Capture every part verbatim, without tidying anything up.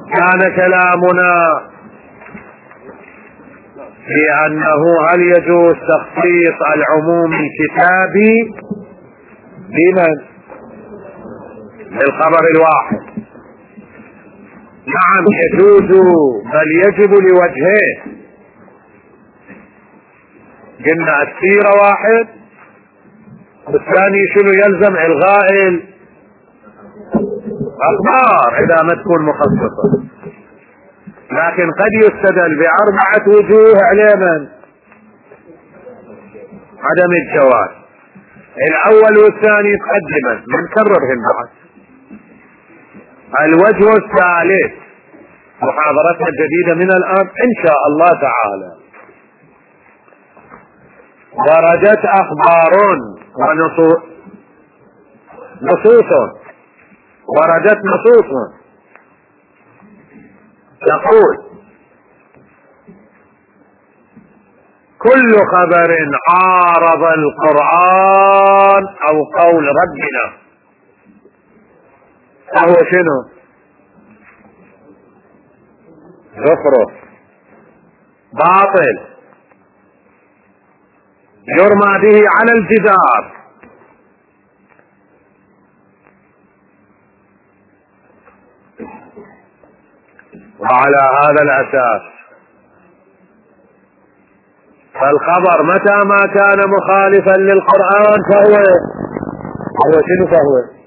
كان كلامنا في أنه هل يجوز تخصيص العموم الكتابي بمن؟ بالخبر الواحد. نعم يجوز، بل يجب لوجهين. قلنا السيرة واحد، والثاني شنو يلزم؟ الغاء الأخبار إذا ما تكون مخصصة. لكن قد يستدل بأربعة وجوه على من؟ عدم الجواز. الأول والثاني تقدما نكررهم بعد. الوجه الثالث محاضرتنا الجديدة من الآن إن شاء الله تعالى. وردت أخبار ونصوص نصوص وردت نصوص تقول كل خبر عارض القرآن أو قول ربنا فهو شنو؟ زخرف باطل يرمى به على الجدار. وعلى هذا الأساس فالخبر متى ما كان مخالفا للقرآن فهو هو شنو؟ فهو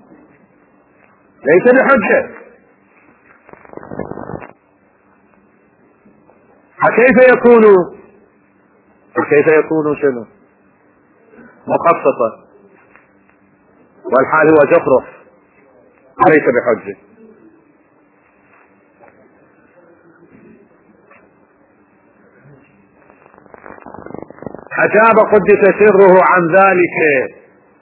ليس بحجة. فكيف يكون كيف يكون شنو؟ مخصصا والحال هو زخرف ليس بحجة. أجاب قدس سره عن ذلك.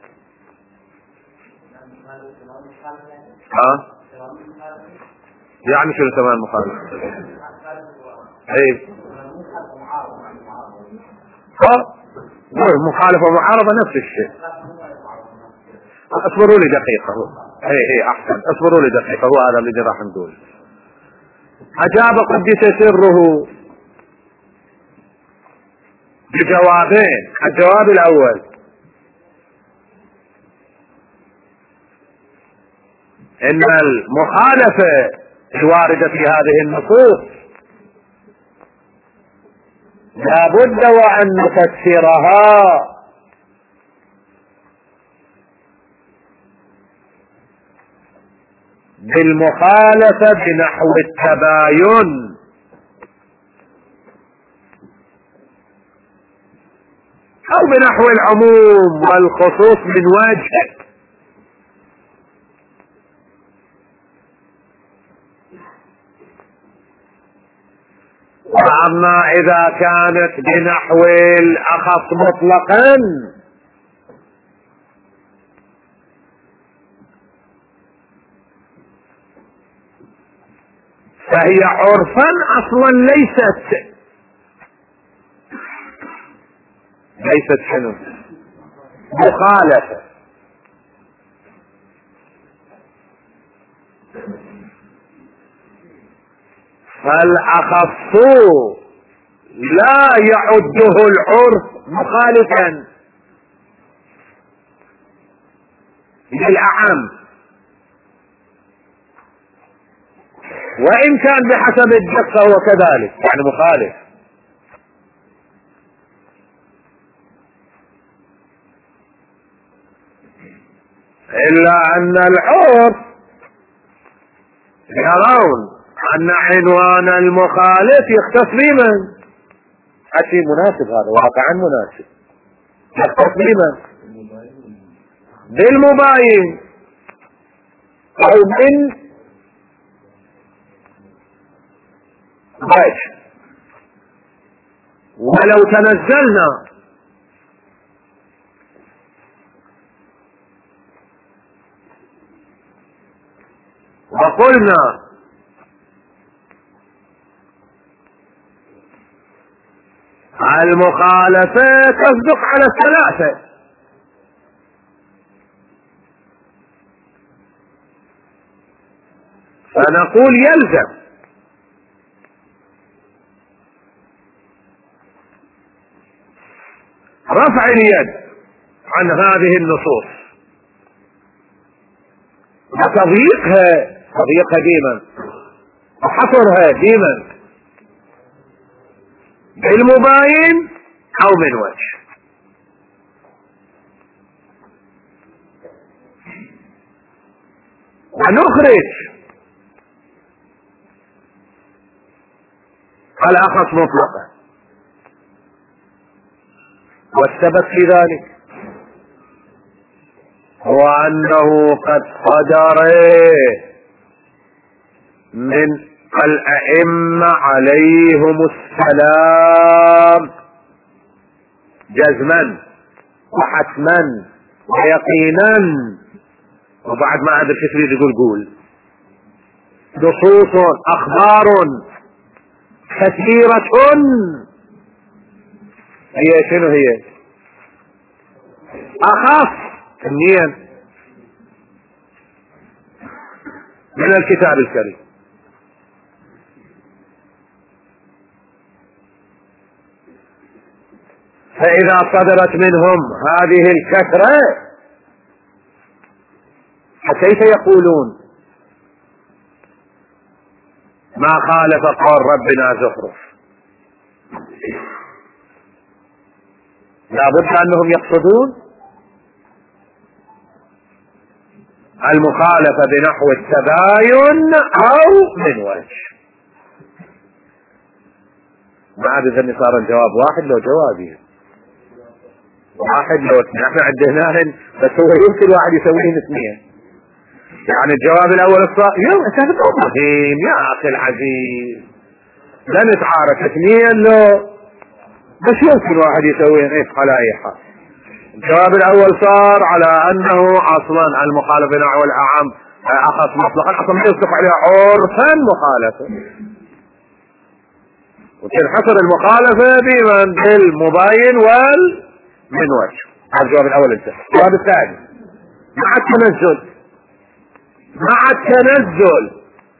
ها يعني شنو تمام مخالف؟ ايه ها مخالفة ومعارضة نفس الشيء. اصبروا لي دقيقة. ايه ايه احسن اصبروا لي دقيقة. هو هذا اللي راح نقول. أجاب قدس سره بجوابين. الجواب الأول إن المخالفة الواردة في هذه النصوص لا بد وأن نفسرها بالمخالفة بنحو التباين أو بنحو العموم والخصوص من وجه. وأما إذا كانت بنحو الأخص مطلقا فهي عرفا أصلا ليست ليست شنو؟ مخالفة. فالأخص لا يعده العرف مخالفا للأعم، وإن كان بحسب الدقة هو كذلك يعني مخالف. إلا أن العرف يرون أن عنوان المخالف يختص بمن؟ أشي مناسب، هذا واقعا مناسب. يختص بمن؟ بالمباين أو من وجه. ولو تنزلنا وقلنا المخالفة تصدق على الثلاثة، فنقول يلزم رفع اليد عن هذه النصوص وتضييقها تضييقها ديما وحصرها ديما بالمباين او من وجه. ونخرج الأخص مطلقا، والسبب في ذلك هو أنه قد صدر من الأئمة عليهم السلام جزما وحتما ويقينا، وبعد ما أدري شو تريد يقول قول، نصوص أخبار كثيرة. هي شنو هي؟ أخف كميا من الكتاب الكريم. فإذا صدرت منهم هذه الكثرة فكيف يقولون ما خالف قول ربنا زخرف؟ لا بد أنهم يقصدون المخالفة بنحو التباين أو من وجه. ما عاد إذا صار الجواب واحد لو جوابين واحد لو اثنين، احنا عدناهن بس هو يمكن واحد يسويهن اثنين. يعني الجواب الاول الصائب يا كانت مفهيم يا اخي العزيز لا نتعارك اثنين لو بس يمكن واحد يسويهن ايه على اي حال. الجواب الاول صار على انه اصلا المخالفة نحو الاعم اخص مطلقا اصلا يصدق عليها عرفا مخالفة، وتنحصر المخالفة بمن بالمباين وال من وجه. هذا الجواب الاول انتهى. الجواب الثاني مع التنزل مع التنزل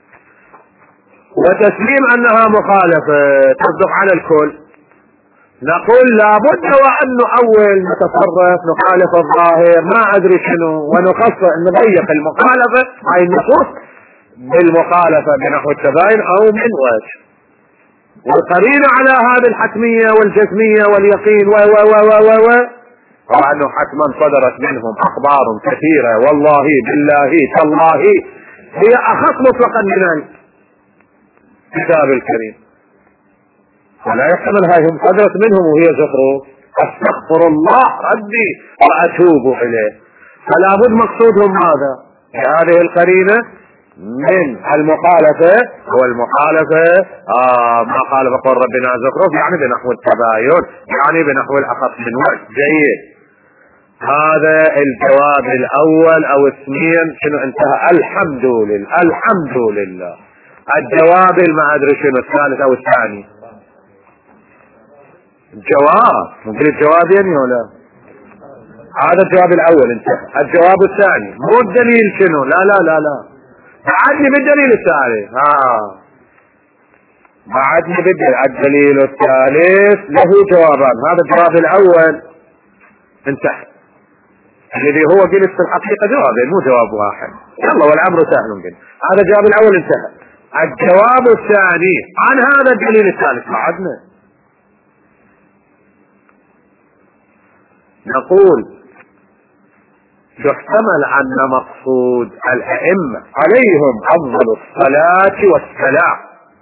وتسليم انها مخالفة تصدق على الكل، نقول لابد وان نؤول نتصرف نخالف الظاهر ما ادري شنو ونخصص نضيق المخالفة هاي النصوص بالمخالفة بنحو التباين او من وجه، والقرينة على هذه الحتمية والجزمية واليقين و و و و و هو أنه حتما صدرت منهم أخبار كثيرة والله بالله تالله هي أخص مطلقا من الكتاب الكريم، ولا يحتمل هاي هم صدرت منهم وهي زخرف أستغفر الله ربي وأتوب إليه. فلا بد مقصودهم ماذا؟ هذه القرينة من المخالفة والمخالفة آه ما خالف قول ربنا زخرف يعني بنحو التباين يعني بنحو الأخص من وجه. جيد، هذا الجواب الأول أو اثنين شنو انتهى الحمد لله الحمد لله. الجواب ما أدري شنو الثالث أو الثاني الجواب ممكن الجوابين ولا هذا الجواب الأول انتهى. الجواب الثاني مو الدليل شنو لا لا لا لا بعدني بالدليل الثالث ها بعدني بالدليل الدليل الثالث له جوابان. هذا الجواب الأول انتهى الذي هو جلس في الحقيقة جوابين مو جواب واحد. يلا والأمر سهل جدا. هذا الجواب الأول انتهى. الجواب الثاني عن هذا الدليل الثالث بعدنا نقول يحتمل أن مقصود الأئمة عليهم أفضل الصلاة والسلام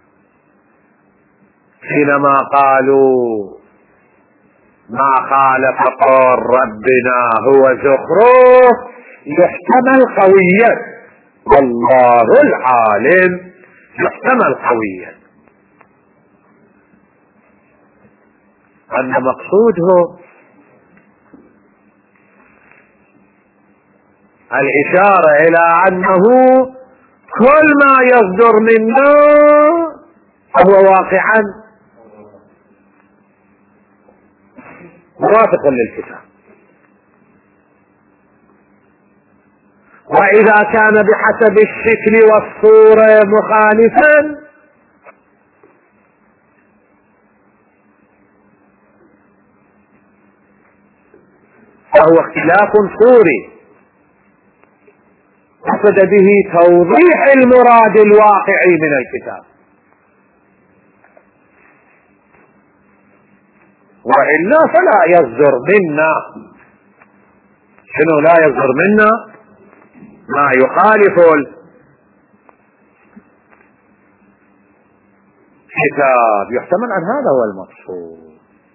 حينما قالوا ما خالف قول ربنا هو زخرف يحتمل قويا والله العالم يحتمل قويا أن مقصوده الإشارة إلى أنه كل ما يصدر منه فهو واقعا موافق للكتاب، وإذا كان بحسب الشكل والصورة مخالفا فهو اختلاف صوري قصد به توضيح المراد الواقعي من الكتاب، وإلا فلا يصدر منا شنو؟ لا يصدر منا ما يخالف الكتاب. يحتمل أن هذا هو المقصود،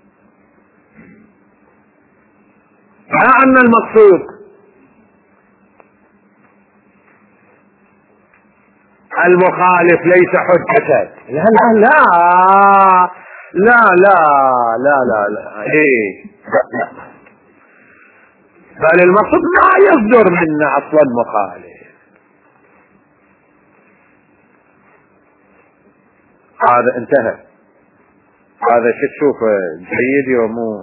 مع أن المقصود المخالف ليس حجة. لا لا لا لا لا لا لا لا إيه بل المقصود ما يصدر منا أصلا مخالف. هذا انتهى. هذا شو تشوفه جيد يومو؟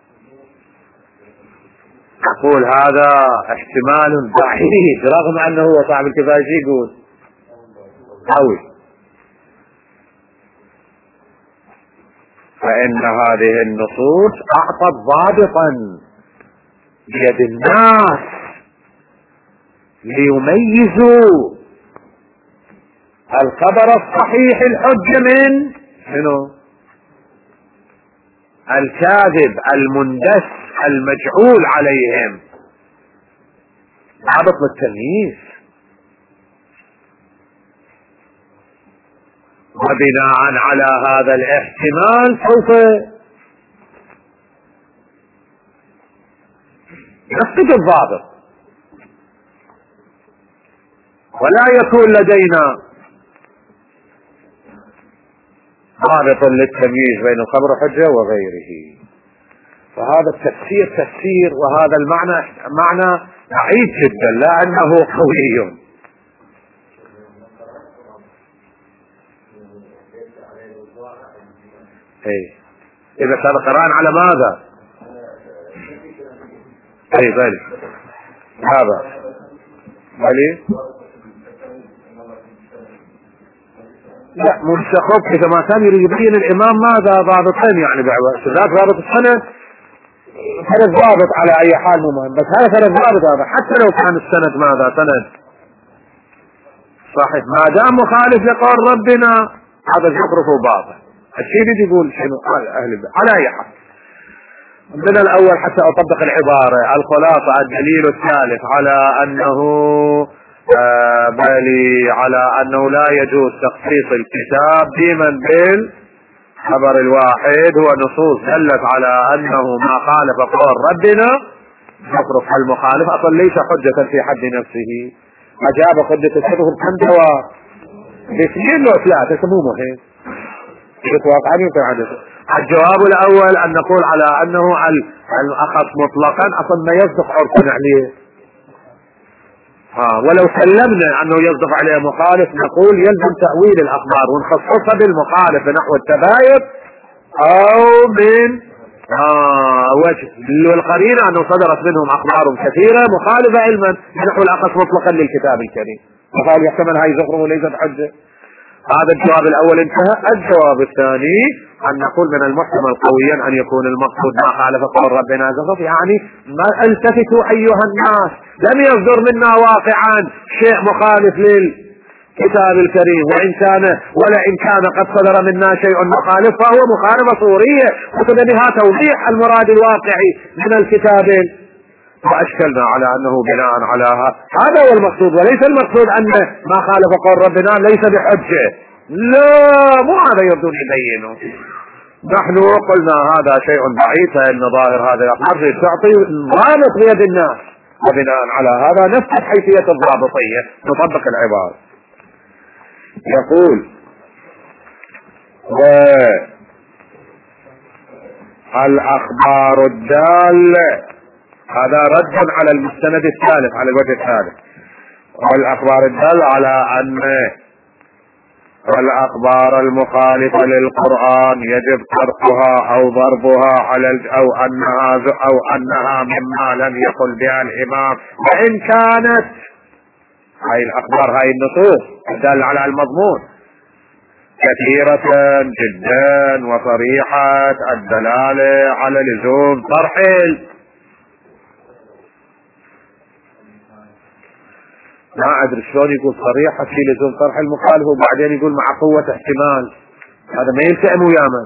أقول هذا احتمال بعيد رغم أنه هو صاحب الكفاية يقول قوي. فإن هذه النصوص أعطت ضابطا بيد الناس ليميزوا الخبر الصحيح الحجة من شنو؟ الكاذب المندس المجعول عليهم. ضابط للتمييز. وبناء على هذا الاحتمال سوف نفقد الضابط ولا يكون لدينا ضابط للتمييز بين الخبر حجة وغيره. فهذا التفسير تفسير، وهذا المعنى معنى بعيد جدا لأنه قوي. اي اذا كان قرآن على ماذا؟ اي بل هذا بلي لا منسخب اذا ما كان يريد يبين الامام ماذا ضابطين، يعني ذات ضابط السند ثلاث ضابط على اي حال مو مهم، بس هذا ثلاث ضابط هذا حتى لو كان السند ماذا؟ سند صحيح ما دام مخالف لقول ربنا هذا زخرف وباطل. الشيء اللي يقول شنو قال اهل البيت على اي حال. من الاول حتى اطبق العبارة الخلاصة الدليل الثالث على انه آه بل على انه لا يجوز تخصيص الكتاب بمن بالخبر الواحد هو نصوص دلت على انه ما خالف قول ربنا يصرف المخالف اصلا ليس حجة في حد نفسه. اجاب حجة الشبه كم جواب؟ باثنين لو ثلاثة مو مهم يتوقع يمكن عدد. الجواب الاول ان نقول على انه الاخص مطلقا اصلا ما يصدق عرفا عليه. ها ولو سلمنا انه يصدق عليه مخالف نقول يلزم تأويل الاخبار ونخصصها بالمخالف نحو التباين او من آه وجه والقرينة انه صدرت منهم اخبار كثيرة مخالفة علما نحو الاخص مطلقا للكتاب الكريم، فقال يحتمل هاي زخرف وليست حجة. هذا الجواب الاول انتهى. الجواب الثاني ان نقول من المحتمل قويا ان يكون المقصود ما خالف قول ربنا زخرف، يعني ما التفتوا ايها الناس لم يصدر منا واقعا شيء مخالف للكتاب الكريم، وان كان ولئن كان قد صدر منا شيء مخالف فهو مخالفة صورية وقد بها توضيح المراد الواقعي من الكتاب. وأشكلنا على أنه بناء على هذا هو المقصود، وليس المقصود أن ما خالف قول ربنا ليس بحجة. لا مو هذا يردون يبينه. نحن قلنا هذا شيء بعيد فإن ظاهر هذا الأخبار تعطي ضابط بيد الناس، وبناء على هذا نفس حيثية الضابطية نطبق العبارة. يقول الأخبار الدالة هذا رد على المستند الثالث على الوجه الثالث. والأخبار الدالة على أن والأخبار المخالفة للقرآن يجب تركها أو ضربها على أو أنها أو أنها مما لم يقل بها الإمام، وإن كانت هاي الأخبار هاي النصوص الدالة على المضمون كثيرة جدا وصريحة الدلالة على لزوم طرح. ما أدري شلون يقول صريحة في لزوم طرح المخالف وبعدين يقول مع قوة احتمال. هذا ما يلتئم ويا من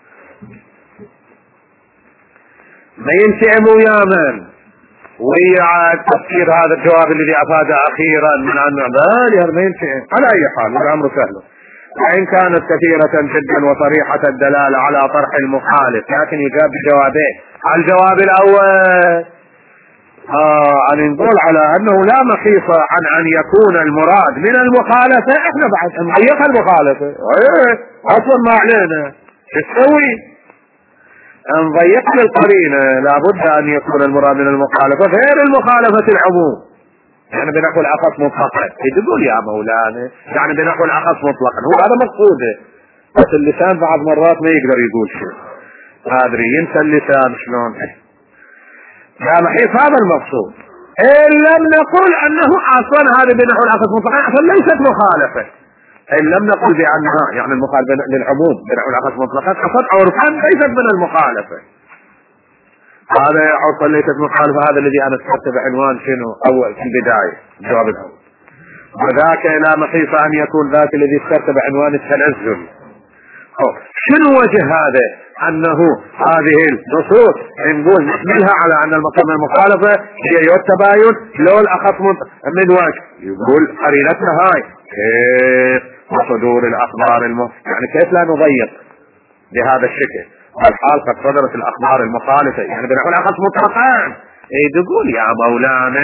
ما يلتئم ويا من ويا التفسير هذا الجواب الذي أفاد أخيرا من أنه بالي هذا ما يلتئم. على أي حال الأمر سهل، وإن كانت كثيرة جدا وصريحة الدلالة على طرح المخالف لكن يجاب بجوابين. الجواب الأول آه أن نقول على أنه لا مخيصة عن أن يكون المراد من المخالفة. إحنا بعد نضيق المخالفة إيه أصلا ما علينا شو تسوي؟ نضيق للقرينة لابد أن يكون المراد من المخالفة غير المخالفة العموم. يعني بنقول أخص مطلقا تقول يا مولانا يعني بنقول أخص مطلقا هو هذا مقصوده، بس اللسان بعض مرات ما يقدر يقول شيء ما أدري ينسى اللسان شلون. لا محيط هذا المقصود. إن لم نقول أنه أصلا هذا بنحو الأخص مطلقا أصلا ليست مخالفة. إن لم نقل بأنها يعني المخالفة للعموم بنحو الأخص مطلقا أصلا عرفا ليست من المخالفة. هذا عرفا ليست مخالفة هذا الذي أنا ذكرت بعنوان شنو أول في البداية الجواب الأول. وذاك لا محيط أن يكون ذاك الذي ذكرت بعنوان التنزل. شنو وجه هذا؟ أنه هذه النصوص نقول نحملها على أن المقام المخالفة هي التباين لو الأخص من وجه. يقول قرينتنا هاي كيف وصدور الأخبار الم... يعني كيف لا نضيق بهذا الشكل الحال قد صدرت الأخبار المخالفة يعني بنقول أخص مطلقا. اي تقول يا مولانا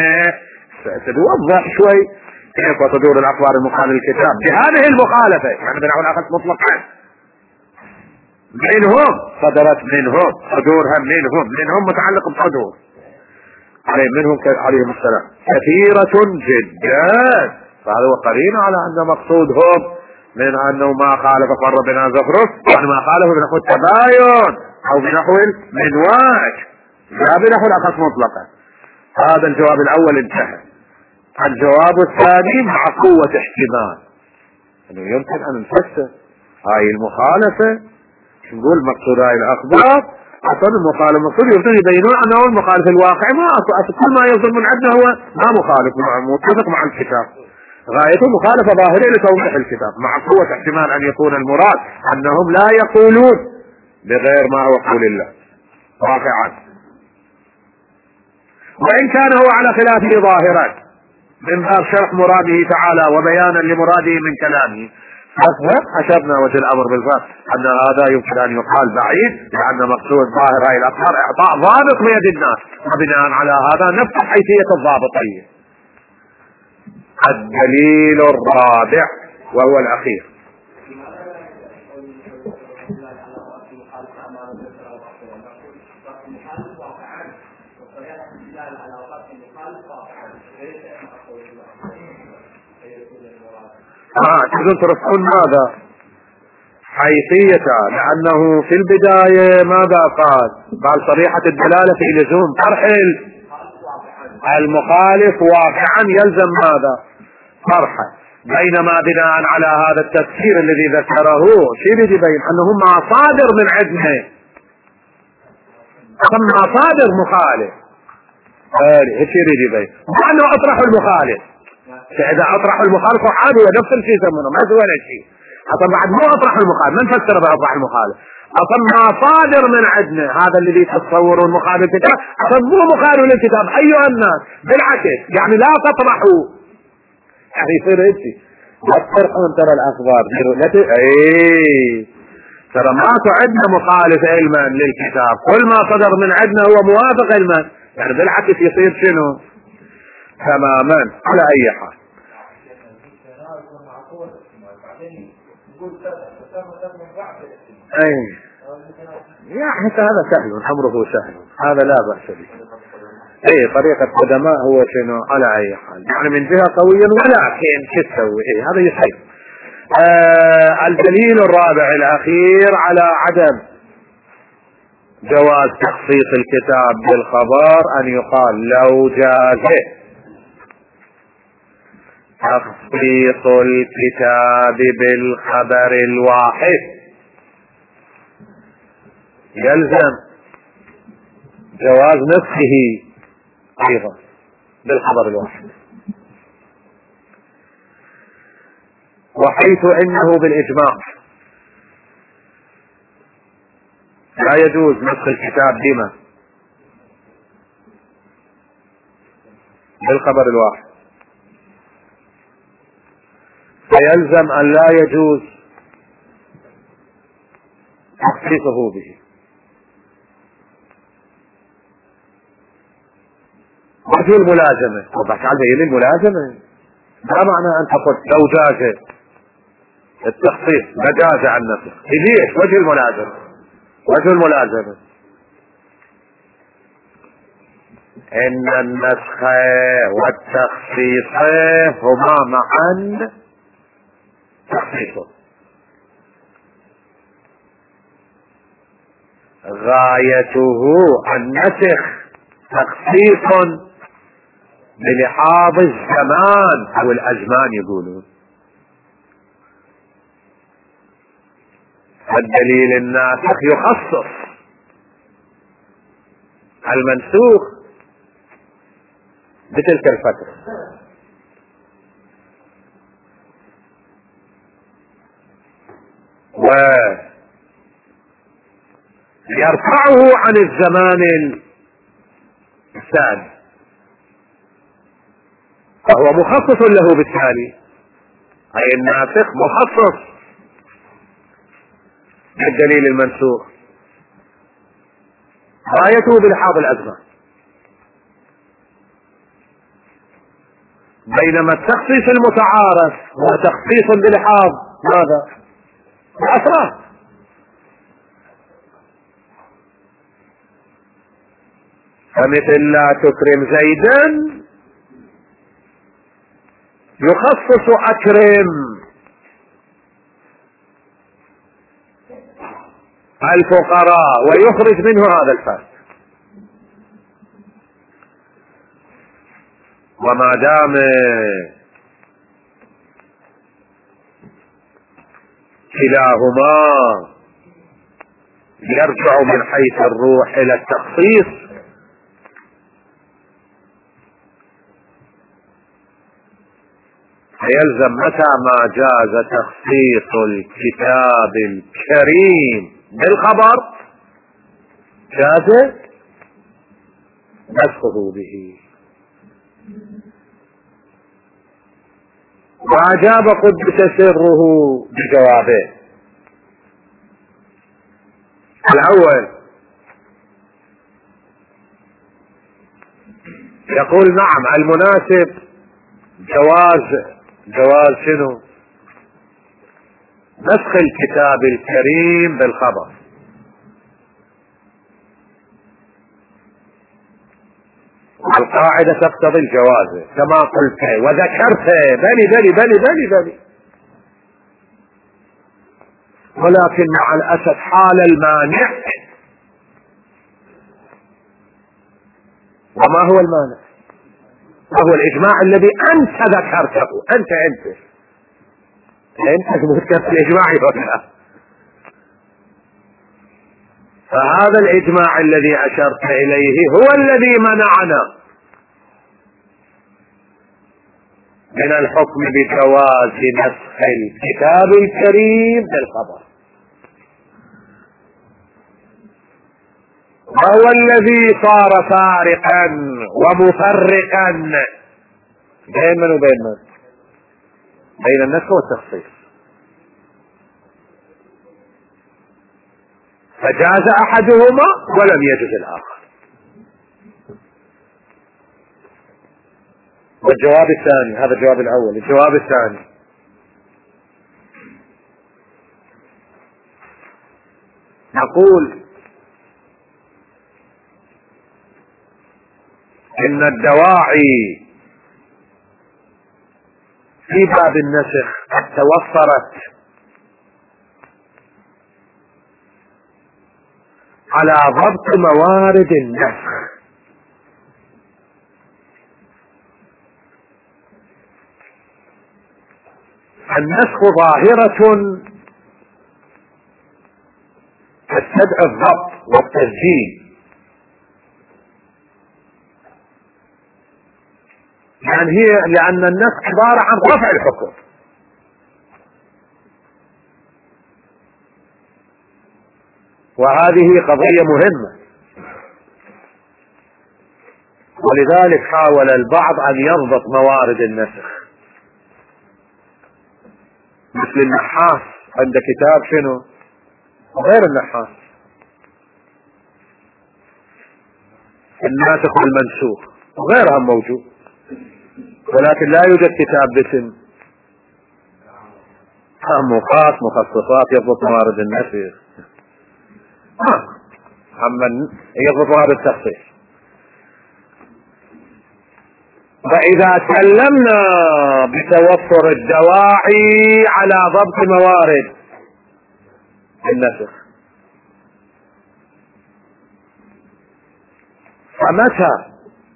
ستوضح شوي كيف وصدور الأخبار المخالفة للكتاب بهذه المخالفة يعني بنقول أخص مطلقا منهم صدرت منهم صدورها منهم منهم متعلق بصدور عليهم منهم عليهم السلام كثيرة جدا. فهذا هو قرينة على أن مقصودهم من أنه ما خالف فر بنا زخرف يعني ما خالف بنحو التباين أو بنحو المنواج لا بنحو الأخص مطلقا. هذا الجواب الأول انتهى. الجواب الثاني مع قوة احتمال أنه يمكن أن نفسر هاي المخالفة نقول مقصود هاي الأخبار أصلا المخالف المقصود يريدون يبينون أنه المخالف الواقع ما أصلا كل ما يصدر من عندنا هو ما مخالف متفق مع الكتاب غايته مخالفة ظاهرة لتوضيح الكتاب مع قوة احتمال أن يكون المراد أنهم لا يقولون بغير ما هو قول الله واقعا وإن كان هو على خلافه ظاهرا من باب شرح مراده تعالى وبيانا لمراده من كلامه. حسبنا وجه الأمر بالفعل أن هذا يمكن أن يقال بعيد لأن مقصود ظاهر هاي الأخبار إعطاء ضابط بيد الناس وبناء على هذا نفتح حيثية الضابطية. الدليل الرابع وهو الأخير آه تقدرون ترفعون ماذا حيثية لأنه في البداية ماذا قال؟ قال صريحة الدلالة في لزوم طرح المخالف واقعا يلزم ماذا؟ طرحه. بينما بناء على هذا التفسير الذي ذكره شيء يبين أنه ما صادر من عندنا ما صادر مخالف هيك يبين وأنه أطرح المخالف. فإذا أطرح المخالف عادي نفس الشيء يسمونه ما يسوي ولا شيء. أصلا بعد مو أطرح المخالف من فسر بأطرح المخالف أصلا ما صادر من عندنا هذا الذي تتصورون المخالف الكتاب أصلا مو مخالف للكتاب أيها الناس بالعكس يعني لا تطرحوا يعني يصير هيك لا تطرحون ترى الأخبار لا ت... ايه ترى ما عندنا مخالف علما للكتاب كل ما صدر من عندنا هو موافق علما يعني بالعكس يصير شنو تماما على أي حال. اي يا حتى هذا سهل امره سهل هذا لا بأس به. اي طريقة قدماء هو شنو على اي حال يعني من جهة قوية ولكن شو تسوي اي هذا يصير. آه الدليل الرابع الاخير على عدم جواز تخصيص الكتاب بالخبر ان يقال لو جاز تخصيص الكتاب بالخبر الواحد يلزم جواز نسخه ايضا بالخبر الواحد، وحيث انه بالاجماع لا يجوز نسخ الكتاب بما بالخبر الواحد، فيلزم ان لا يجوز تخصيصه به. وجه الملازمة وضحك على دليل الملازمة، ما معنى ان تقول لو جاز التخصيص مجاز عن نفسه، ليش؟ وجه الملازمة، وجه الملازمة ان النسخ والتخصيص هما معا تخصيص، غايته النسخ تخصيص بلحاظ الزمان او الازمان يقولون. الدليل الناسخ يخصص المنسوخ بتلك الفترة، ويرفعه عن الزمان الثاني، فهو مخصص له بالتالي، اي الناسخ مخصص بالدليل المنسوخ، غايته بلحاظ الازمان، بينما التخصيص المتعارف هو تخصيص بلحاظ ماذا؟ الافراد. فمثل لا تكرم زيدا يخصص اكرم الفقراء ويخرج منه هذا الفرد، وما دام كلاهما يرجع من حيث الروح الى التخصيص فيلزم متى ما جاز تخصيص الكتاب الكريم بالخبر جاز نسخه به. وأجاب قدس سره بجوابه الأول، يقول نعم المناسب جواز جواز شنو؟ نسخ الكتاب الكريم بالخبر، القاعدة تقتضي الجواز كما قلت وذكرت بني بني بني بني بني ولكن مع الأسف حال المانع. وما هو المانع؟ وهو الإجماع الذي أنت ذكرته، أنت أنت أنت ذكرت الإجماع ولا؟ فهذا الإجماع الذي أشرت إليه هو الذي منعنا من الحكم بجواز نسخ الكتاب الكريم بالخبر، وهو الذي صار فارقا ومفرقا بين من وبين من؟ بين النسخ والتخصيص، فجاز احدهما ولم يجز الاخر. والجواب الثاني، هذا الجواب الاول، الجواب الثاني نقول ان الدواعي في باب النسخ قد توفرت على ضبط موارد النسخ، النسخ ظاهرة تستدعي الضبط والتسجيل، يعني هي لأن النسخ عبارة عن رفع الحكم، وهذه قضية مهمة. ولذلك حاول البعض أن يضبط موارد النسخ، مثل النحاس عند كتاب شنو غير النحاس، الناسخ والمنسوخ وغيرها موجود، ولكن لا يوجد كتاب باسم مخاص مخصصات يضبط موارد النسخ، أما يضبط موارد التخصيص. فإذا تكلمنا بتوفر الدواعي على ضبط موارد النسخ، فمتى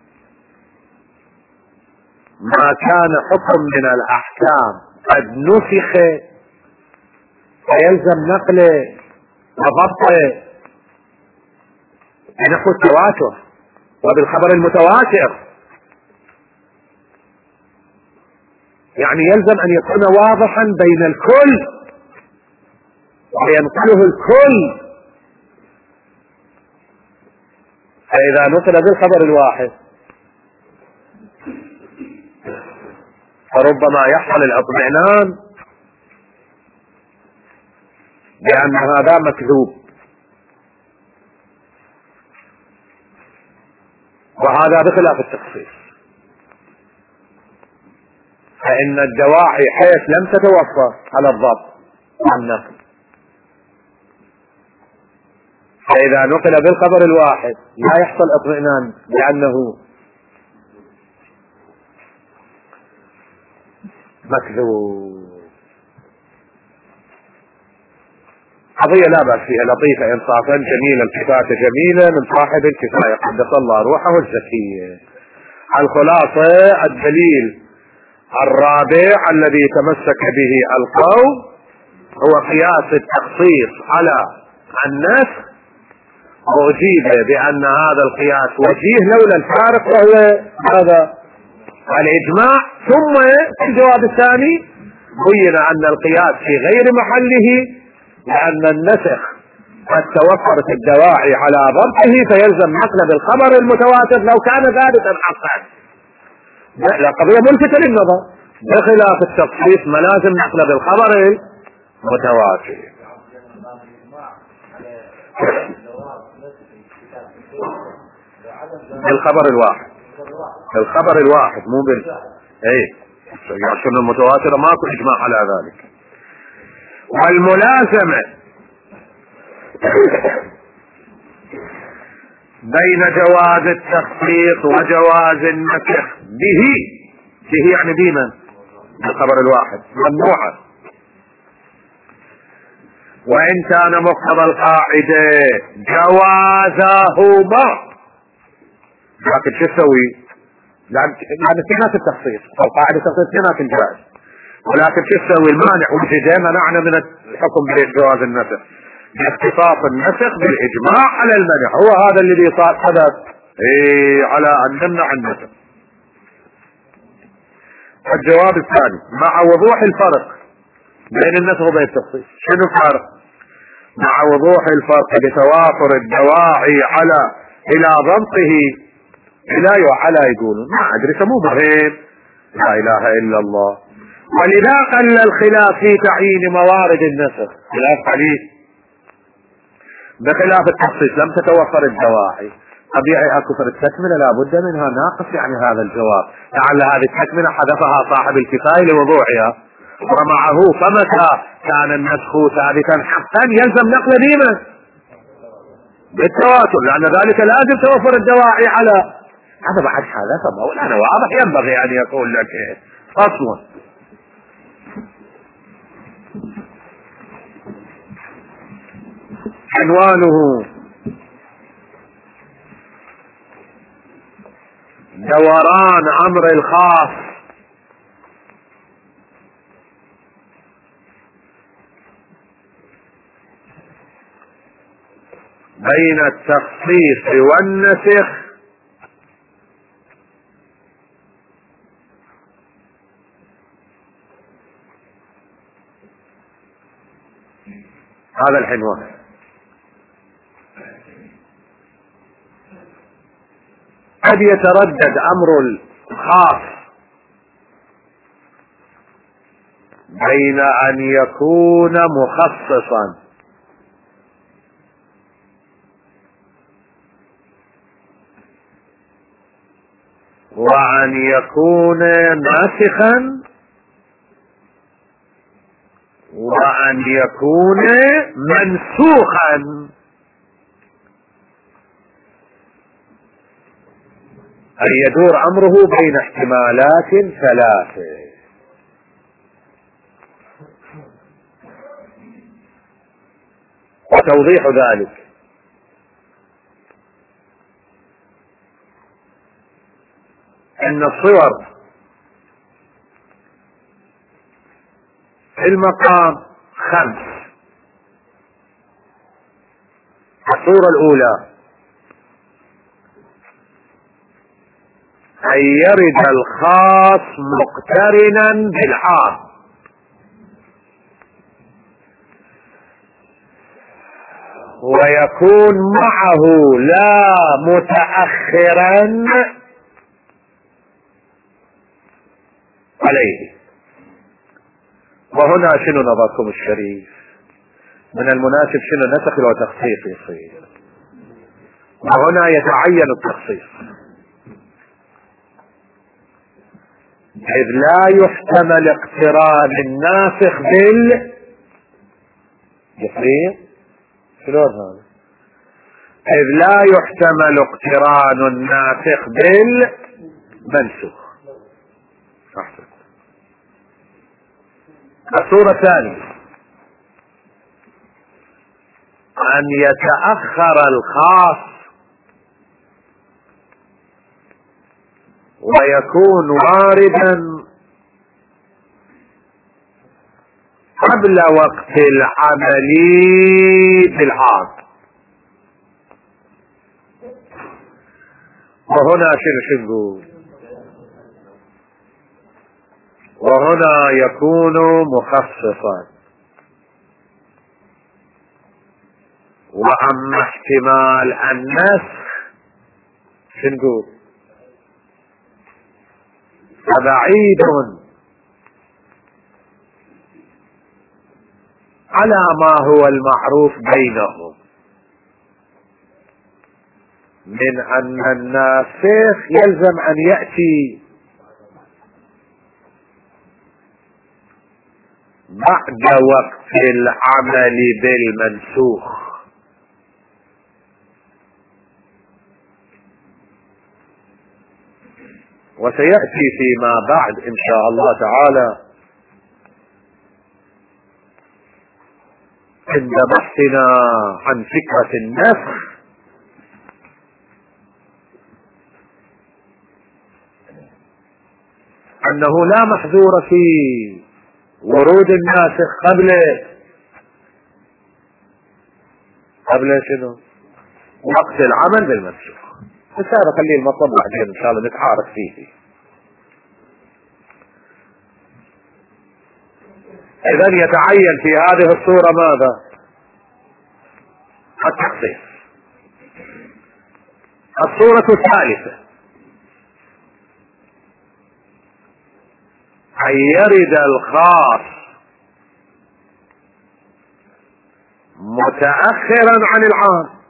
ما كان حكم من الأحكام قد نسخ فيلزم نقله وضبطه بنحو التواتر وبالخبر المتواتر، يعني يلزم أن يكون واضحا بين الكل وينقله الكل. فإذا نقل بالخبر الواحد فربما يحصل الاطمئنان بأن هذا مكذوب، وهذا بخلاف التخصيص، فإن الدواعي حيث لم تتوفر على الضبط والنقل، فإذا نقل بالخبر الواحد لا يحصل اطمئنان لأنه مكذوب. قضية لا بأس فيها، لطيفة إنصافا جميلة، الكفاية جميلة من صاحب الكفاية قدس الله روحه الزكية. الخلاصة الدليل الرابع الذي تمسك به القوم هو قياس التخصيص على النسخ، وأجيب بأن هذا القياس وجيه لولا الفارق وهو هذا الإجماع. ثم في الجواب الثاني بين أن القياس في غير محله لأن النسخ قد توفرت الدواعي على ضبطه فيلزم نقل بالخبر المتواتر لو كان ثابتا حقا. لا، قضية ملفتة للنظر، بخلاف التخصيص ملازم نقل بالخبر المتواتر. بالخبر الواحد، الخبر الواحد مو بال ايه عشان المتواتر ماكو اجماع على ذلك. والملازمة بين جواز التخصيص وجواز النسخ به به يعني بمن بالخبر الواحد ممنوعة، وإن كان مقتضى القاعدة جوازهما، لكن شو تسوي؟ لأن كانت التخصيص القاعدة التخصيص كانت الجواز، ولكن شو تسوي؟ المانع وجد منعنا من الحكم بجواز النسخ باختصاص النسخ بالإجماع على المنع، هو هذا الذي صار حدث إيه على أن نمنع النسخ. الجواب الثاني مع وضوح الفرق بين النسخ وبين التخصيص. شنو الفرق؟ مع وضوح الفرق بتوافر الدواعي على الى ضبطه الى وعلى يقولون ما ادري سموه مهم، لا اله الا الله. ولذا قل الخلاف في تعيين موارد النسخ خلاف قليل، بخلاف التخصيص لم تتوفر الدواعي. طبيعي اكو فرق تكمله لابد منها ناقص، يعني هذا الجواب لعل هذه التكمله حذفها صاحب الكفايه لوضوحها ومعه. فمتى كان النسخ ثابتا حقا يلزم نقل ديمه بالتواتر، لان ذلك لازم توفر الدواعي على هذا. بعد هذا فمولانا واضح ينبغي ان يقول لك فصل. عنوانه دوران امر الخاص بين التخصيص والنسخ هذا العنوان. قد يتردد امر الخاص بين ان يكون مخصصا وان يكون ناسخا وان يكون منسوخا، أن يدور أمره بين احتمالات ثلاثة. وتوضيح ذلك أن الصور في المقام خمس. الصورة الأولى أن يرد الخاص مقترنا بالعام، ويكون معه لا متأخرا عليه. وهنا شنو نظركم الشريف؟ من المناسب شنو نسخ وتخصيص يصير، وهنا يتعين التخصيص، إذ لا يحتمل اقتران الناسخ بال يصير شلون هذا؟ إذ لا يحتمل اقتران الناسخ بالمنسوخ. أحسن. الصورة الثانية أن يتأخر الخاص ويكون واردا قبل وقت العمل بالعام. وهنا شنو شو نقول؟ وهنا يكون مخصصا. واما احتمال النسخ شو نقول؟ فبعيد على ما هو المعروف بينهم من ان الناسخ يلزم ان يأتي بعد وقت العمل بالمنسوخ. وسيأتي فيما بعد إن شاء الله تعالى عند بحثنا عن فكرة النسخ أنه لا محذور في ورود الناسخ قبل قبل شنو؟ وقت العمل بالمنسوخ. بس هذا خليه المطلب بعدين ان شاء الله نتعارف فيه. اذا يتعين في هذه الصورة ماذا؟ التخصيص. الصورة الثالثة أن يرد الخاص متأخرا عن العام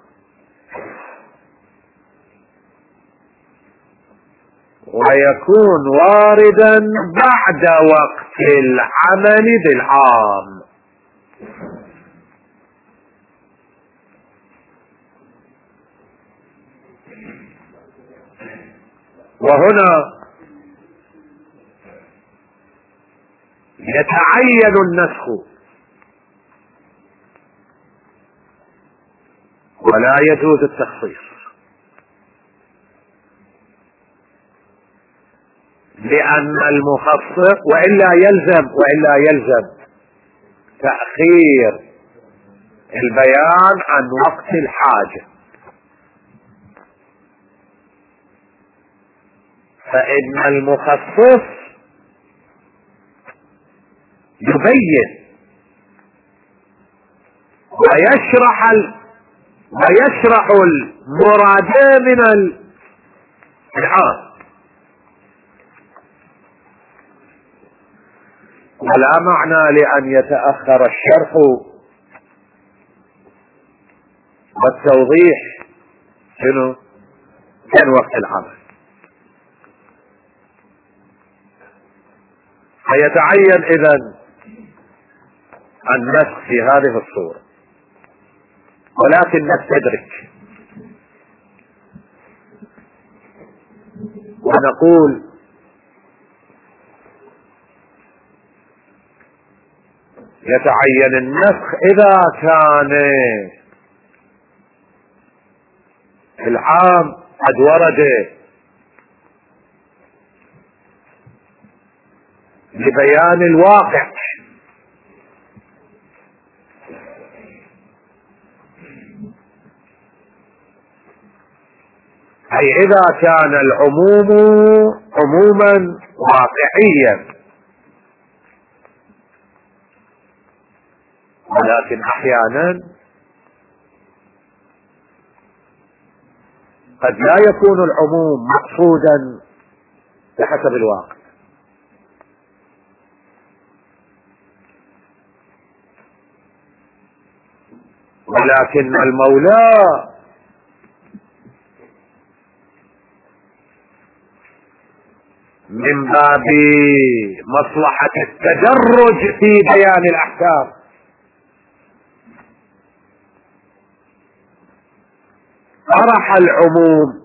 ويكون واردا بعد وقت العمل بالعام. وهنا يتعين النسخ ولا يجوز التخصيص، لأن المخصص وإلا يلزم وإلا يلزم تأخير البيان عن وقت الحاجة. فإن المخصص يبين ويشرح ال... ويشرح المراد من العام، ولا معنى لأن يتأخر الشرح والتوضيح شنو كان وقت العمل. فيتعين إذن النسخ في هذه الصورة، ولكن نستدرك ونقول يتعين النسخ إذا كان العام قد ورد لبيان الواقع، أي إذا كان العموم عموما واقعيا. ولكن أحيانا قد لا يكون العموم مقصودا بحسب الواقع، ولكن المولى من باب مصلحة التدرج في بيان الأحكام طرح العموم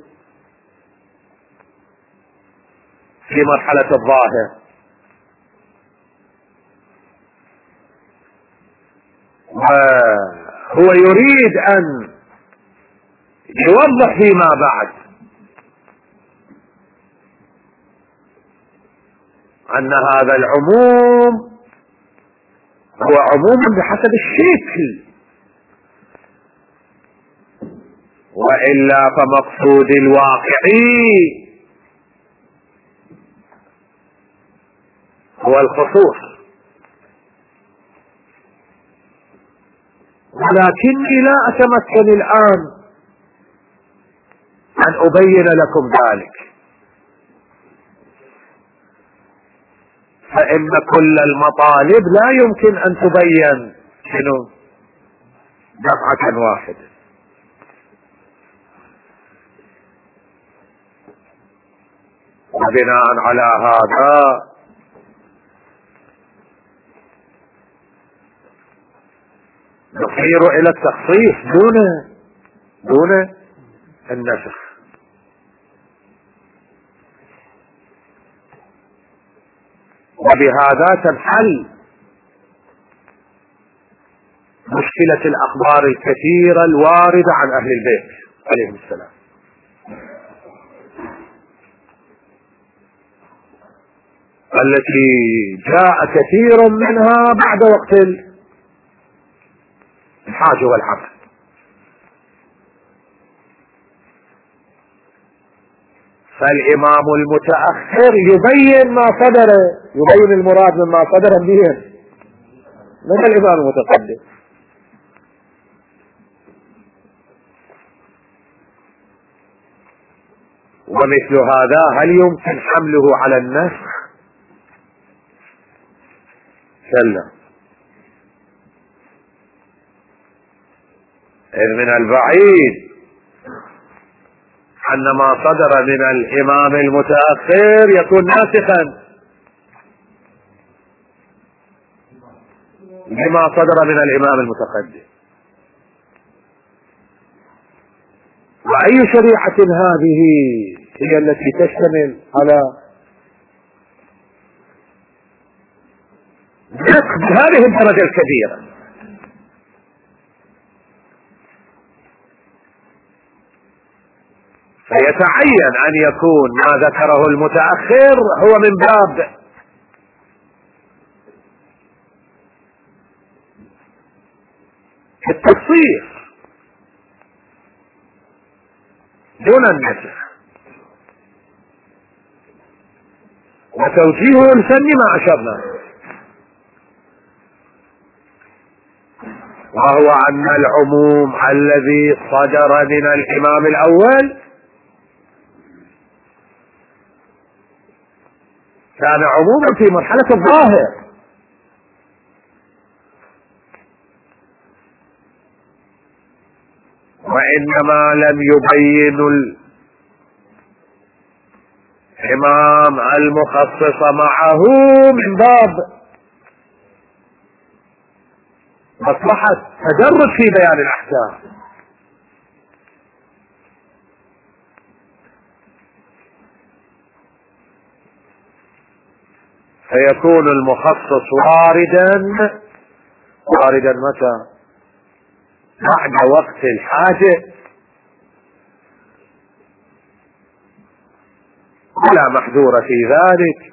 في مرحلة الظاهر، وهو يريد أن يوضح فيما بعد أن هذا العموم هو عموم بحسب الشكل، وإلا فمقصود الواقعي هو الخصوص. ولكني لا أتمكن الآن أن أبين لكم ذلك، فإن كل المطالب لا يمكن أن تبين شنو دفعة واحدة. وبناء على هذا نصير إلى التخصيص دون دون النسخ. وبهذا تنحل مشكلة الأخبار الكثيرة الواردة عن أهل البيت عليهم السلام، التي جاء كثير منها بعد وقت الحاجة والعمل. فالإمام المتأخر يبين ما صدر، يبين المراد مما صدر به من الإمام المتقدم. ومثل هذا هل يمكن حمله على النسخ؟ كلا، إذ من البعيد أن ما صدر من الإمام المتأخر يكون ناسخا لما صدر من الإمام المتقدم. وأي شريعة هذه هي التي تشتمل على نسخ بهذه الدرجة الكبيرة؟ فيتعين أن يكون ما ذكره المتأخر هو من باب التخصيص دون النسخ، وتوجيهه الفني ما أشرنا، وهو أن العموم الذي صدر من الإمام الأول كان عموما في مرحلة الظاهر، وإنما لم يبين الإمام المخصص معه من باب مصلحة تدرج في بيان الأحكام. فيكون المخصص واردا واردا متى؟ بعد وقت الحاجة، ولا محذور في ذلك،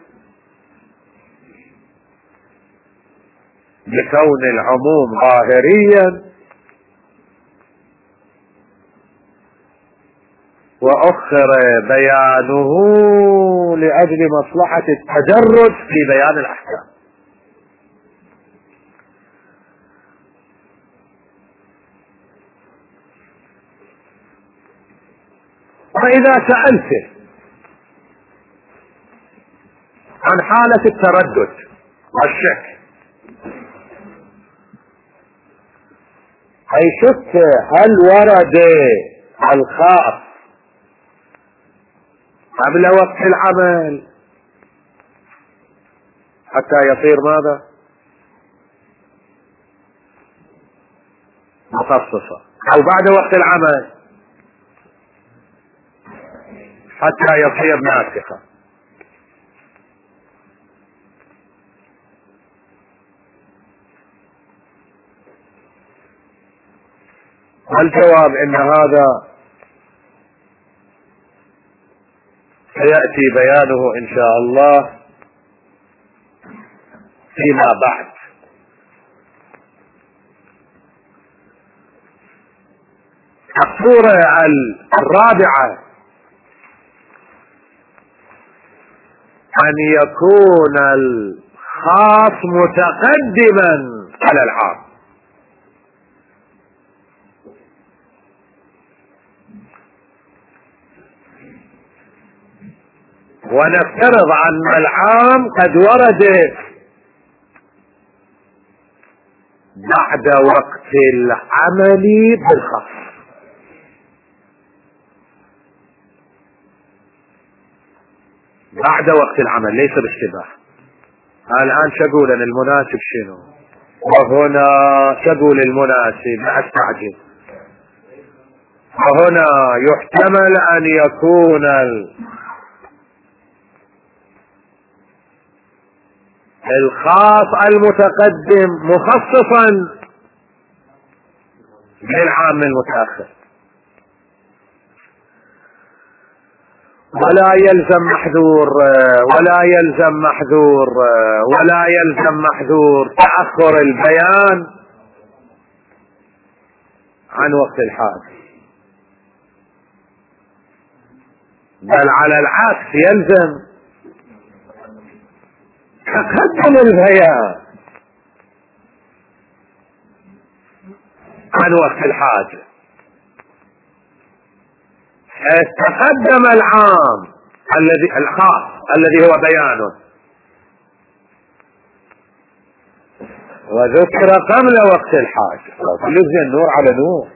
لكون العموم ظاهريا وأخر بيانه لأجل مصلحة التدرج في بيان الأحكام. وإذا سألت عن حالة التردد والشك، أي شك هل ورد الخاص قبل وقت العمل حتى يصير ماذا؟ مخصصا، أو بعد وقت العمل حتى يصير ناسخا. والجواب ان هذا سيأتي بيانه ان شاء الله فيما بعد. الصورة الرابعة أن يكون الخاص متقدما على العام، ونفترض أن العام قد ورد بعد وقت العمل بالخاص. بعد وقت العمل ليس باشتباه. الآن شقول المناسب شنو؟ وهنا شقول المناسب أستعجل. وهنا يحتمل أن يكون الخاص المتقدم مخصصا للعام المتأخر، ولا يلزم محذور ولا يلزم محذور ولا يلزم محذور تأخر البيان عن وقت الحاجة، بل على العكس يلزم تقدم البيان عن وقت الحاجة. تقدم العام الذي الخاص الذي هو بيانه وذكر قبل وقت الحاجة، يجزي النور على نور.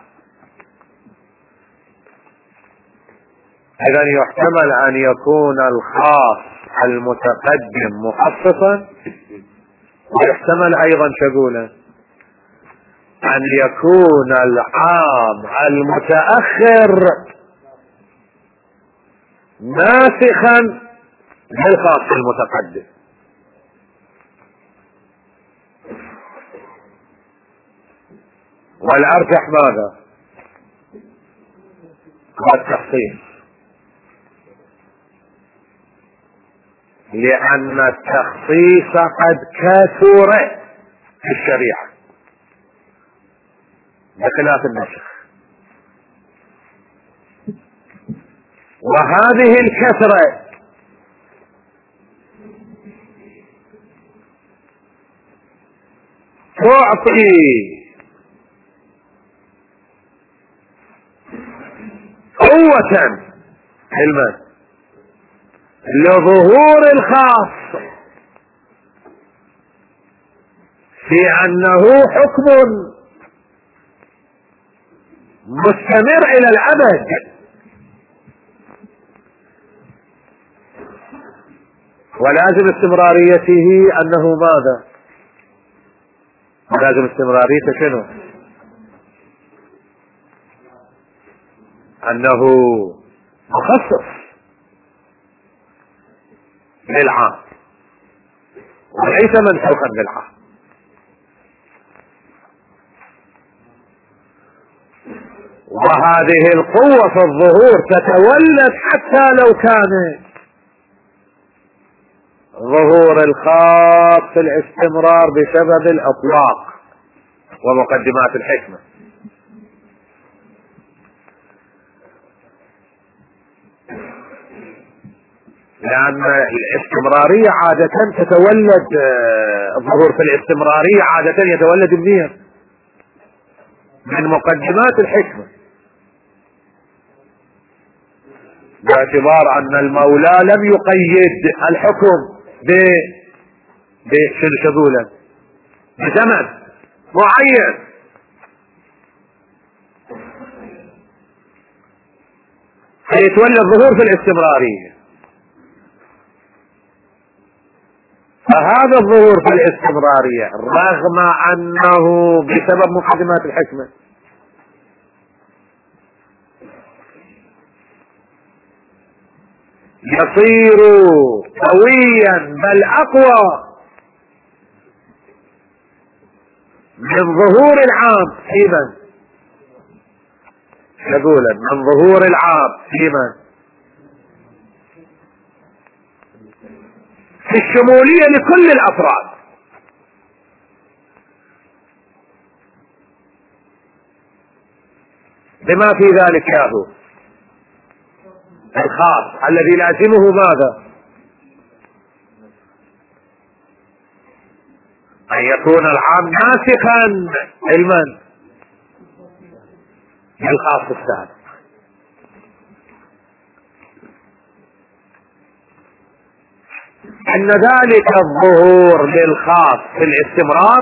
إذا يحتمل أن يكون الخاص المتقدم مخصصا، ويحتمل أيضا شقولا أن يكون العام المتأخر ناسخا للخاص المتقدم. والأرجح ماذا؟ التخصيص، لأن التخصيص قد كثر في الشريعة، بخلاف النسخ. وهذه الكثرة تعطي قوة علما لظهور الخاص في أنه حكم مستمر إلى الأبد، ولازم استمراريته أنه ماذا؟ لازم استمراريته شنو؟ أنه مخصص للعام وليس منسوخا بالعام. وهذه القوة في الظهور تتولد حتى لو كان ظهور الخاص في الاستمرار بسبب الإطلاق ومقدمات الحكمة. لأن الاستمرارية عادة تتولد، الظهور في الاستمرارية عادة يتولد منين؟ من مقدمات الحكمة، باعتبار أن المولى لم يقيد الحكم بشذولا بزمن معين، فيتولى الظهور في الاستمرارية. فهذا الظهور في الاستمرارية رغم أنه بسبب مقدمات الحكمة يصير قويا بل أقوى من ظهور العام في من؟ شذولا من ظهور العام في من؟ في الشمولية لكل الأفراد. بما في ذلك ياهو الخاص الذي لازمه ماذا؟ أن يكون العام ناسخا علما للخاص السابق. أن ذلك الظهور للخاص في الاستمرار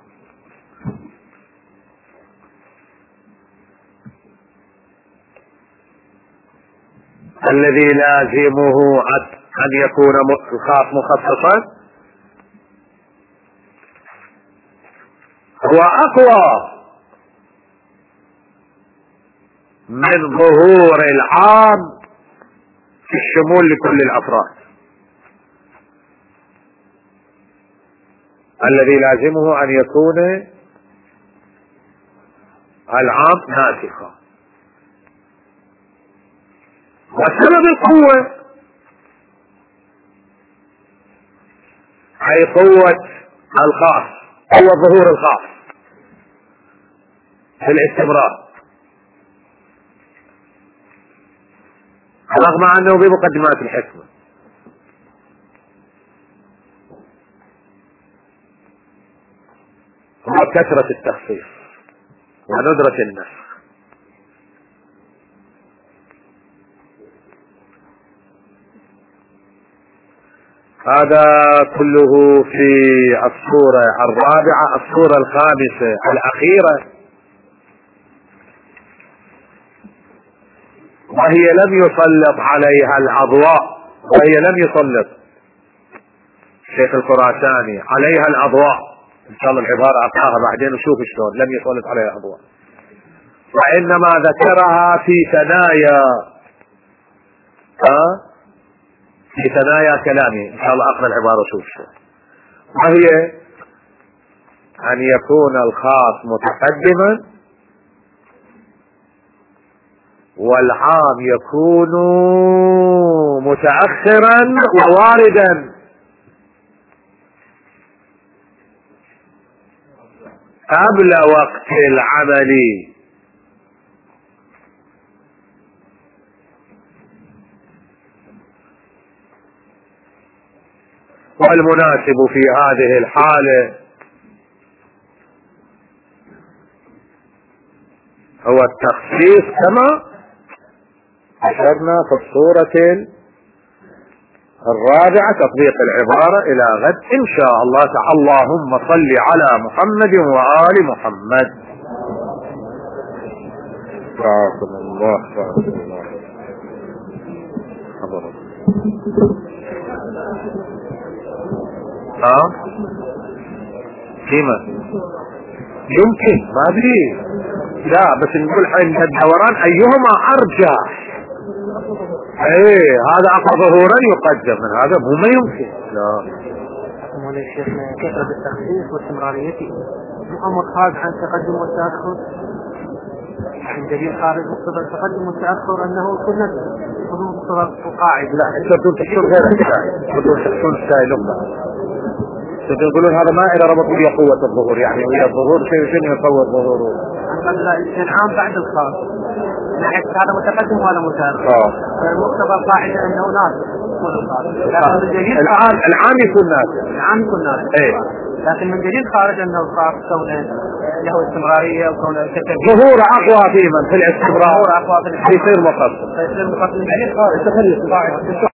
الذي لازمه أن يكون الخاص مخصصا هو أقوى من ظهور العام في الشمول لكل الأفراد الذي لازمه أن يكون العام ناسخا. وسبب القوة أي قوة الخاص هو ظهور الخاص في الاستمرار رغم أنه بمقدمات الحكمة. وكثرة التخصيص وندرة النسخ. هذا كله في الصورة الرابعة. الصورة الخامسة الأخيرة وهي لم يسلط عليها الأضواء، وهي لم يسلط الشيخ الخراساني عليها الأضواء. ان شاء الله العبارة اقراها بعدين وشوف شلون لم يسلط عليها الأضواء، وإنما ذكرها في ثنايا ها في ثنايا كلامي. ان شاء الله اقرا العبارة وشوف شلون. وهي أن يكون الخاص متقدما والعام يكون متأخرا وواردا. قبل وقت العمل. والمناسب في هذه الحالة هو التخصيص كما أشرنا في الصورة الرابعة، تطبيق العبارة إلى غد إن شاء الله تعالى. اللهم صل على محمد وآل محمد. رحمة الله رحمة الله. ها كيما يمكن ما ادري، لا بس نقول عند الدوران ايهما ارجح. ايه هذا اقوى ظهورا يقدم من هذا، مو ما يمكن. لا مولانا شيخنا كثرة التخصيص واستمراريته امر خارج عن تقدم والتاخر، يعني دليل خارج مقتضى التقدم والتاخر انه كنا مقتضى القاعده. لا انتم بدون تحصون غير الشاي، بدون تحصون الشاي لقطه. تقولون هذا ما إلى ربط ويا قوة الظهور، يعني ويا الظهور شيء شيء يصور ظهوره. العام بعد الخاص، نحس هذا متقدم ولا متأخر. اه. مقتضى القاعدة أنه ناسخ يكون الخاص. العام العام يكون ناسخ. العام يكون ناسخ. إيه. لكن من دليل خارج أنه الخاص كونه له استمرارية وكونه كتب. ظهور أقوى في من في الاستمرار. ظهور أقوى في الاستمرار. يصير مقصر. يصير مقصر من دليل خارج.